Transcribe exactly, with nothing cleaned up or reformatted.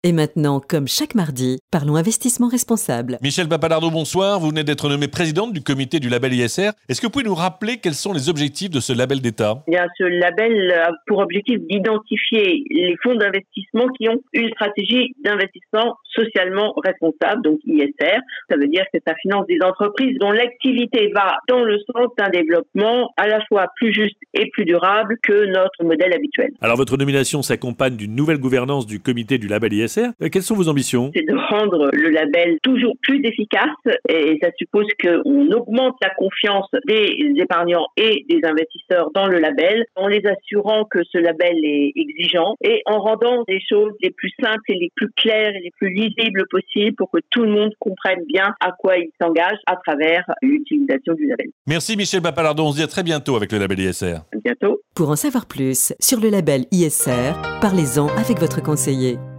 Et maintenant, comme chaque mardi, parlons investissement responsable. Michel Papalardo, bonsoir. Vous venez d'être nommée présidente du comité du label I S R. Est-ce que vous pouvez nous rappeler quels sont les objectifs de ce label d'État ? Eh bien, ce label a pour objectif d'identifier les fonds d'investissement qui ont une stratégie d'investissement socialement responsable, donc I S R. Ça veut dire que ça finance des entreprises dont l'activité va dans le sens d'un développement à la fois plus juste et plus durable que notre modèle habituel. Alors, votre nomination s'accompagne d'une nouvelle gouvernance du comité du label I S R. Quelles sont vos ambitions ? C'est de rendre le label toujours plus efficace et ça suppose qu'on augmente la confiance des épargnants et des investisseurs dans le label en les assurant que ce label est exigeant et en rendant les choses les plus simples et les plus claires et les plus lisibles possibles pour que tout le monde comprenne bien à quoi il s'engage à travers l'utilisation du label. Merci Michel Papalardo, on se dit à très bientôt avec le label I S R. À bientôt. Pour en savoir plus sur le label I S R, parlez-en avec votre conseiller.